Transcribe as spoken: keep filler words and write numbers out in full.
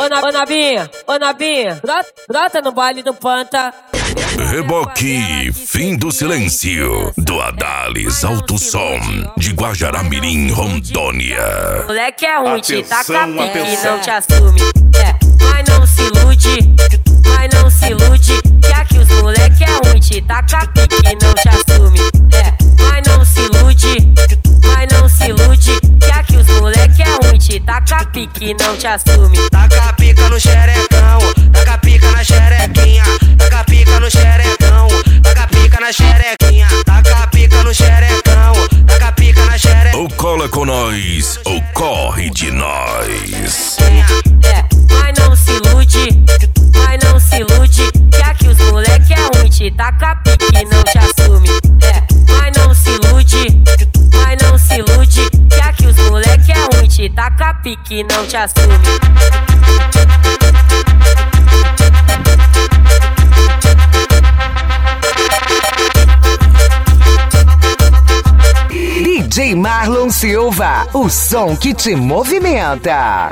Ô, na, ô Nabinha, ô Nabinha, brota, brota no baile do Panta. Reboque, fim do silêncio, do Adalis Alto Som, de Guajará-Mirim, Rondônia. Moleque é ruim, te taca Atenção, pique, atenção. não te assume. É, mas não se ilude, mas não se ilude. Que aqui os moleque é ruim, te taca pique, não te assume. É, mas não se ilude, mas não se ilude. Que aqui os moleque é ruim, te taca pique, não te assume. Taca pica no xerecão, taca pica na xerequinha, taca pica no xerecão, taca pica na xerequinha, taca pica no xerecão, taca pica na xerequinha. Ou cola com nós, ou corre de nós. É, mas não se ilude, mas não se ilude. Que aqui os moleque é ruim, te taca pique, não te assume. É, mas não se ilude, mas não se ilude. Que aqui os moleque é ruim, te taca pique, não te assume. D J Marlon Silva, o som que te movimenta.